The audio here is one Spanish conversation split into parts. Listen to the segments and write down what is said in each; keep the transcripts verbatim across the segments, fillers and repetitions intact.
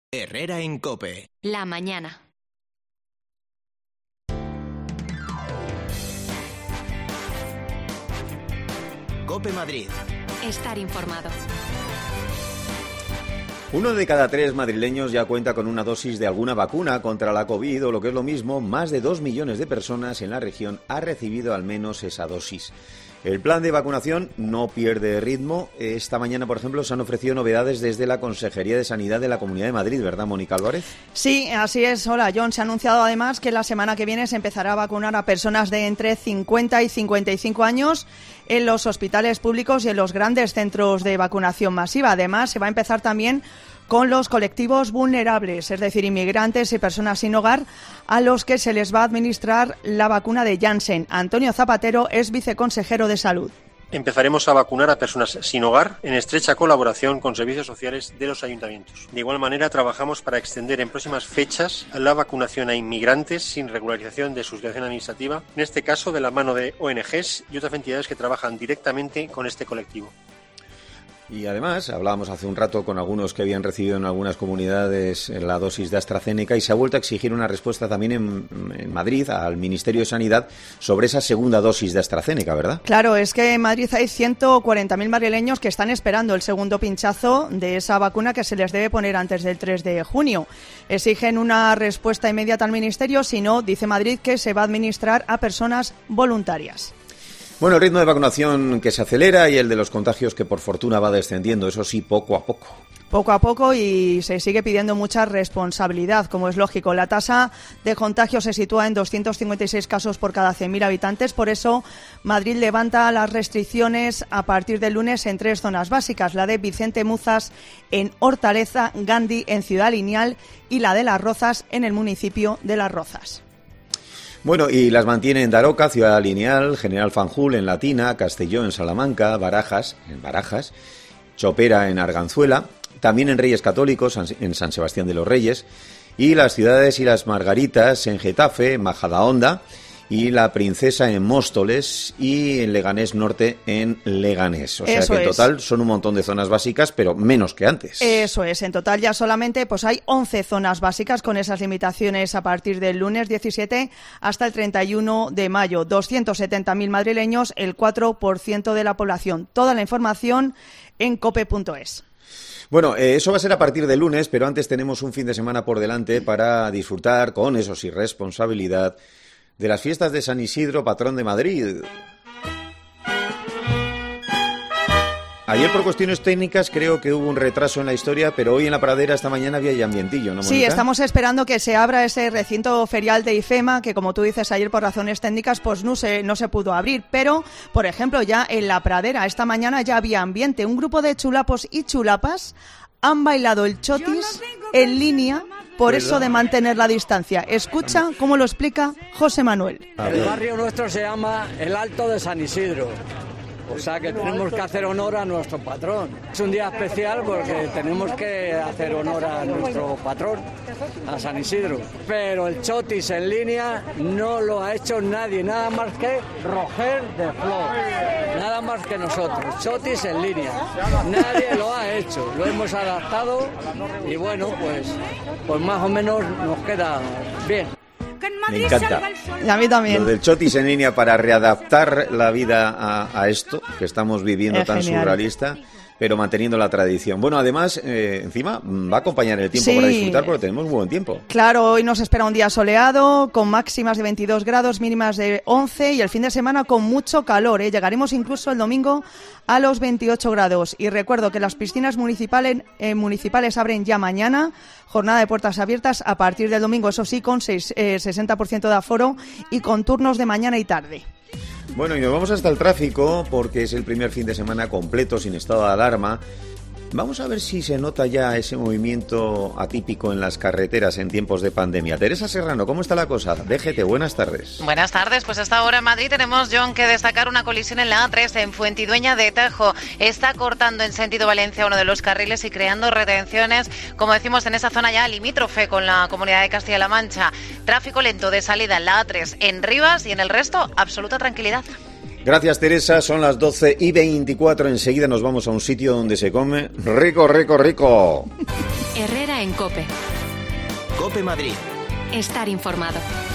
Herrera en COPE. La mañana. COPE Madrid. Estar informado. Uno de cada tres madrileños ya cuenta con una dosis de alguna vacuna contra la COVID o, lo que es lo mismo, más de dos millones de personas en la región ha recibido al menos esa dosis. El plan de vacunación no pierde ritmo. Esta mañana, por ejemplo, se han ofrecido novedades desde la Consejería de Sanidad de la Comunidad de Madrid, ¿verdad, Mónica Álvarez? Sí, así es. Hola, John. Se ha anunciado además que la semana que viene se empezará a vacunar a personas de entre cincuenta y cincuenta y cinco años en los hospitales públicos y en los grandes centros de vacunación masiva. Además, se va a empezar también con los colectivos vulnerables, es decir, inmigrantes y personas sin hogar, a los que se les va a administrar la vacuna de Janssen. Antonio Zapatero es viceconsejero de Salud. Empezaremos a vacunar a personas sin hogar en estrecha colaboración con servicios sociales de los ayuntamientos. De igual manera, trabajamos para extender en próximas fechas la vacunación a inmigrantes sin regularización de su situación administrativa, en este caso de la mano de O N Ges y otras entidades que trabajan directamente con este colectivo. Y además, hablábamos hace un rato con algunos que habían recibido en algunas comunidades la dosis de AstraZeneca y se ha vuelto a exigir una respuesta también en, en Madrid al Ministerio de Sanidad sobre esa segunda dosis de AstraZeneca, ¿verdad? Claro, es que en Madrid hay ciento cuarenta mil madrileños que están esperando el segundo pinchazo de esa vacuna que se les debe poner antes del tres de junio. Exigen una respuesta inmediata al Ministerio, si no, dice Madrid que se va a administrar a personas voluntarias. Bueno, el ritmo de vacunación que se acelera y el de los contagios que por fortuna va descendiendo, eso sí, poco a poco. Poco a poco, y se sigue pidiendo mucha responsabilidad, como es lógico. La tasa de contagio se sitúa en doscientos cincuenta y seis casos por cada cien mil habitantes. Por eso, Madrid levanta las restricciones a partir del lunes en tres zonas básicas. La de Vicente Muzas en Hortaleza, Gandhi en Ciudad Lineal y la de Las Rozas en el municipio de Las Rozas. Bueno, y las mantiene en Daroca, Ciudad Lineal, General Fanjul en Latina, Castelló en Salamanca, Barajas en Barajas, Chopera en Arganzuela, también en Reyes Católicos, en San Sebastián de los Reyes, y las Ciudades y las Margaritas en Getafe, Majadahonda, y la Princesa en Móstoles y en Leganés Norte en Leganés. O sea Eso que en es. total son un montón de zonas básicas, pero menos que antes. Eso es, en total ya solamente pues hay once zonas básicas con esas limitaciones a partir del lunes diecisiete hasta el treinta y uno de mayo. doscientos setenta mil madrileños, el cuatro por ciento de la población. Toda la información en cope punto es. Bueno, eh, eso va a ser a partir del lunes, pero antes tenemos un fin de semana por delante para disfrutar, con eso sí, responsabilidad, de las fiestas de San Isidro, patrón de Madrid. Ayer, por cuestiones técnicas, creo que hubo un retraso en la historia, pero hoy en la Pradera esta mañana había ya ambientillo, ¿no, Mónica? Sí, estamos esperando que se abra ese recinto ferial de IFEMA, que como tú dices ayer por razones técnicas pues no se, no se pudo abrir, pero por ejemplo ya en la Pradera esta mañana ya había ambiente. Un grupo de chulapos y chulapas han bailado el chotis en línea, por eso de mantener la distancia. Escucha cómo lo explica José Manuel. El barrio nuestro se llama el Alto de San Isidro. O sea que tenemos que hacer honor a nuestro patrón. Es un día especial porque tenemos que hacer honor a nuestro patrón, a San Isidro. Pero el chotis en línea no lo ha hecho nadie, nada más que Roger de Flor. Nada más que nosotros, chotis en línea. Nadie lo ha hecho, lo hemos adaptado y bueno, pues, pues más o menos nos queda bien. Me encanta. Y a mí también. Lo del chotis en línea para readaptar la vida a, a esto que estamos viviendo Es tan genial. surrealista, pero manteniendo la tradición. Bueno, además, eh, encima va a acompañar el tiempo Sí. para disfrutar porque tenemos muy buen tiempo. Claro, hoy nos espera un día soleado, con máximas de veintidós grados, mínimas de once, y el fin de semana con mucho calor, ¿eh? Llegaremos incluso el domingo a los veintiocho grados. Y recuerdo que las piscinas municipales, eh, municipales abren ya mañana, jornada de puertas abiertas a partir del domingo, eso sí, con seis, eh, sesenta por ciento de aforo y con turnos de mañana y tarde. Bueno, y nos vamos hasta el tráfico porque es el primer fin de semana completo sin estado de alarma. Vamos a ver si se nota ya ese movimiento atípico en las carreteras en tiempos de pandemia. Teresa Serrano, ¿cómo está la cosa? D G T, buenas tardes. Buenas tardes, pues hasta ahora en Madrid tenemos, John, que destacar una colisión en la A tres en Fuentidueña de Tajo. Está cortando en sentido Valencia uno de los carriles y creando retenciones, como decimos, en esa zona ya limítrofe con la Comunidad de Castilla-La Mancha. Tráfico lento de salida en la A tres en Rivas y en el resto, absoluta tranquilidad. Gracias, Teresa. Son las doce y veinticuatro. Enseguida nos vamos a un sitio donde se come rico, rico, rico. Herrera en COPE. COPE Madrid. Estar informado.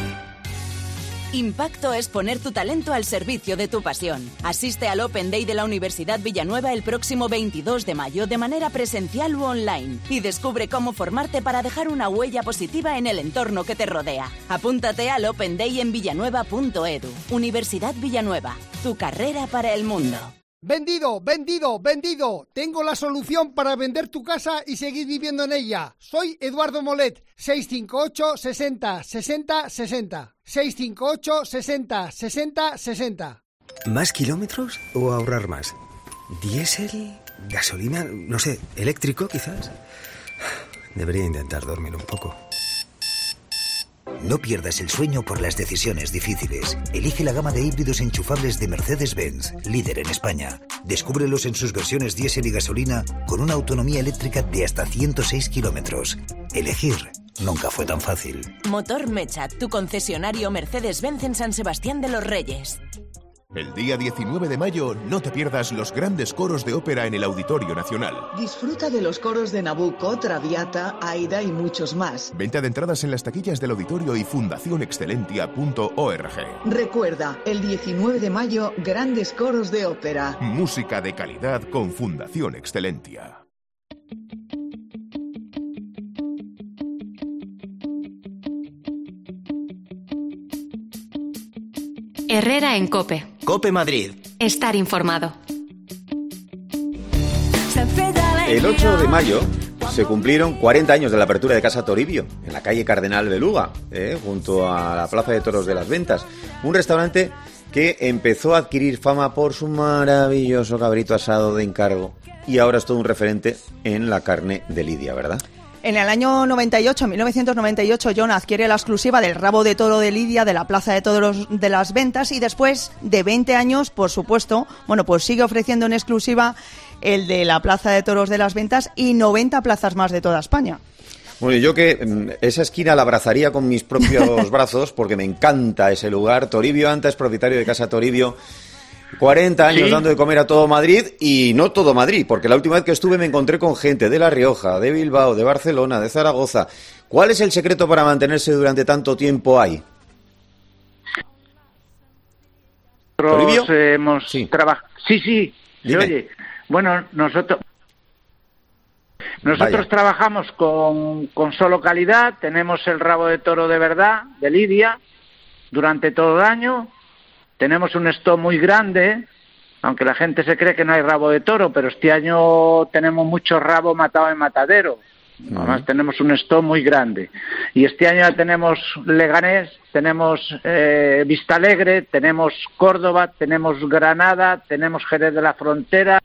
Impacto es poner tu talento al servicio de tu pasión. Asiste al Open Day de la Universidad Villanueva el próximo veintidós de mayo de manera presencial u online y descubre cómo formarte para dejar una huella positiva en el entorno que te rodea. Apúntate al Open Day en villanueva punto edu. Universidad Villanueva, tu carrera para el mundo. Vendido, vendido, vendido. Tengo la solución para vender tu casa y seguir viviendo en ella. Soy Eduardo Molet, seis cinco ocho, sesenta, sesenta, sesenta. seis cinco ocho, sesenta, sesenta, sesenta. ¿Más kilómetros o ahorrar más? ¿Diésel? ¿Gasolina? No sé, ¿eléctrico quizás? Debería intentar dormir un poco. No pierdas el sueño por las decisiones difíciles. Elige la gama de híbridos enchufables de Mercedes-Benz, líder en España. Descúbrelos en sus versiones diésel y gasolina con una autonomía eléctrica de hasta ciento seis kilómetros. Elegir nunca fue tan fácil. Motor Mecha, tu concesionario Mercedes-Benz en San Sebastián de los Reyes. El día diecinueve de mayo no te pierdas los grandes coros de ópera en el Auditorio Nacional. Disfruta de los coros de Nabucco, Traviata, Aida y muchos más. Venta de entradas en las taquillas del auditorio y fundación excelentia punto org. Recuerda, el diecinueve de mayo, grandes coros de ópera. Música de calidad con Fundación Excelentia. Herrera en COPE. COPE Madrid. Estar informado. El ocho de mayo se cumplieron cuarenta años de la apertura de Casa Toribio, en la calle Cardenal Beluga, eh, junto a la Plaza de Toros de las Ventas. Un restaurante que empezó a adquirir fama por su maravilloso cabrito asado de encargo y ahora es todo un referente en la carne de lidia, ¿verdad? En el año noventa y ocho, mil novecientos noventa y ocho, John adquiere la exclusiva del rabo de toro de lidia de la Plaza de Toros de las Ventas y después de veinte años, por supuesto, bueno, pues sigue ofreciendo en exclusiva el de la Plaza de Toros de las Ventas y noventa plazas más de toda España. Bueno, yo que esa esquina la abrazaría con mis propios brazos porque me encanta ese lugar. Toribio Anta es propietario de Casa Toribio. cuarenta años ¿Sí? dando de comer a todo Madrid y no todo Madrid, porque la última vez que estuve me encontré con gente de La Rioja, de Bilbao, de Barcelona, de Zaragoza. ¿Cuál es el secreto para mantenerse durante tanto tiempo ahí? Nosotros hemos sí. trabajado. Sí, sí, se oye. Bueno, nosotros nosotros Vaya. trabajamos con, con solo calidad, tenemos el rabo de toro de verdad, de lidia, durante todo el año. Tenemos un stock muy grande, aunque la gente se cree que no hay rabo de toro, pero este año tenemos mucho rabo matado en matadero. Uh-huh. Además tenemos un stock muy grande. Y este año ya tenemos Leganés, tenemos eh, Vistalegre, tenemos Córdoba, tenemos Granada, tenemos Jerez de la Frontera,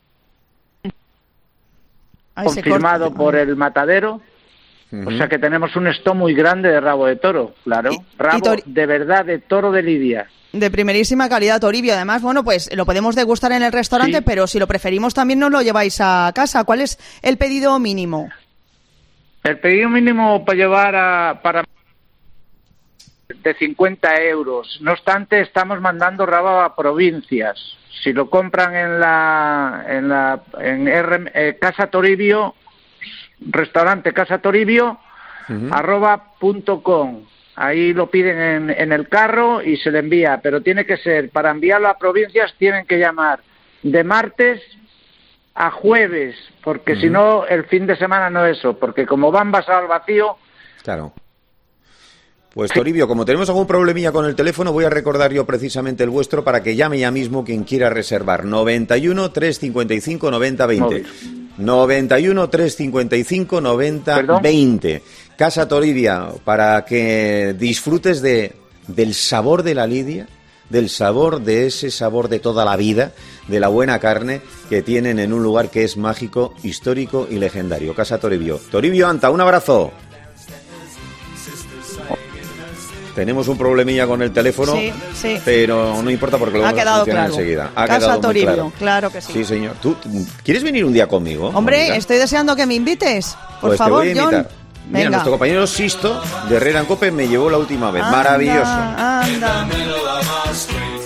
Ay, confirmado por el matadero. Uh-huh. O sea que tenemos un stock muy grande de rabo de toro, claro. Y, rabo y tor- de verdad de toro de lidia. De primerísima calidad, Toribio. Además, bueno, pues lo podemos degustar en el restaurante, sí. pero si lo preferimos también nos lo lleváis a casa. ¿Cuál es el pedido mínimo? El pedido mínimo para llevar a, para de cincuenta euros. No obstante, estamos mandando rabo a provincias. Si lo compran en la en la en R, eh, Casa Toribio, restaurante Casa Toribio, uh-huh. arroba punto com. Ahí lo piden en, en el carro y se le envía, pero tiene que ser, para enviarlo a provincias tienen que llamar de martes a jueves, porque uh-huh. si no el fin de semana no eso, porque como van basado al vacío. Claro. Pues Toribio, como tenemos algún problemilla con el teléfono, voy a recordar yo precisamente el vuestro para que llame ya mismo quien quiera reservar. noventa y uno, trescientos cincuenta y cinco, noventa veinte. noventa y uno, trescientos cincuenta y cinco, noventa veinte. Casa Toribia, para que disfrutes de, del sabor de la lidia, del sabor de ese sabor de toda la vida, de la buena carne que tienen en un lugar que es mágico, histórico y legendario. Casa Toribio. Toribio Anta, un abrazo. Tenemos un problemilla con el teléfono, sí, sí. pero no importa porque lo vamos a solucionar enseguida. Ha Casa quedado Toribio, claro. claro que sí. Sí, señor. ¿Tú quieres venir un día conmigo? Hombre, Mónica? estoy deseando que me invites. Por pues favor, te voy a invitar. John. Mira, Venga. nuestro compañero Sisto de Herrera en COPE me llevó la última vez. Anda, Maravilloso. Anda.